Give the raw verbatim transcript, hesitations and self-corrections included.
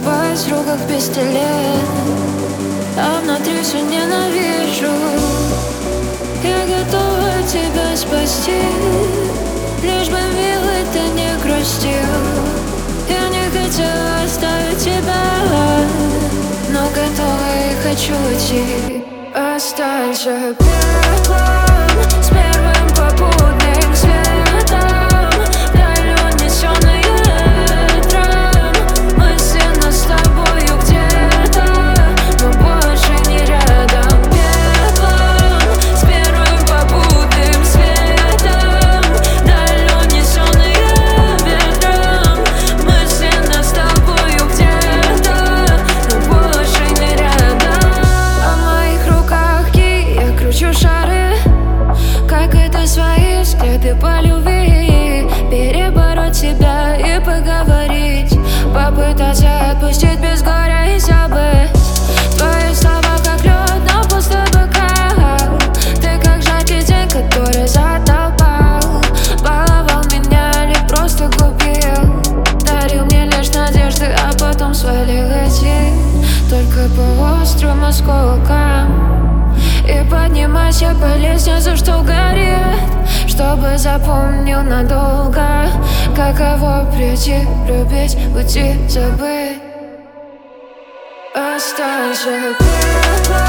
Сжимаюсь в руках пистолет, а внутри все ненавижу. Я готова тебя спасти, лишь бы, милый, ты не грустил. Я не хотела оставить тебя, но готова и хочу уйти. Останься пеплом с первым попутным светом, вдаль унесённой ветром. Мысленно с тобою где-то, но больше не рядом. Пеплом с первым попутным светом, вдаль унесённой ветром. Мысленно с тобою где-то, но больше не рядом. А в моих руках кий, я кручу шары, как это свои взгляды по любви. Перебороть себя и поговорить, попытаться отпустить без горя и забыть. Твои слова как лед на пустой бокал. Ты как жаркий день, который затопал. Баловал меня или просто губил. Дарил мне лишь надежды, а потом свалил эти только по острым осколкам. И поднимаюсь я по лестнице, что горит, чтобы запомнил надолго, каково прийти, любить, уйти, забыть. Останься пеплом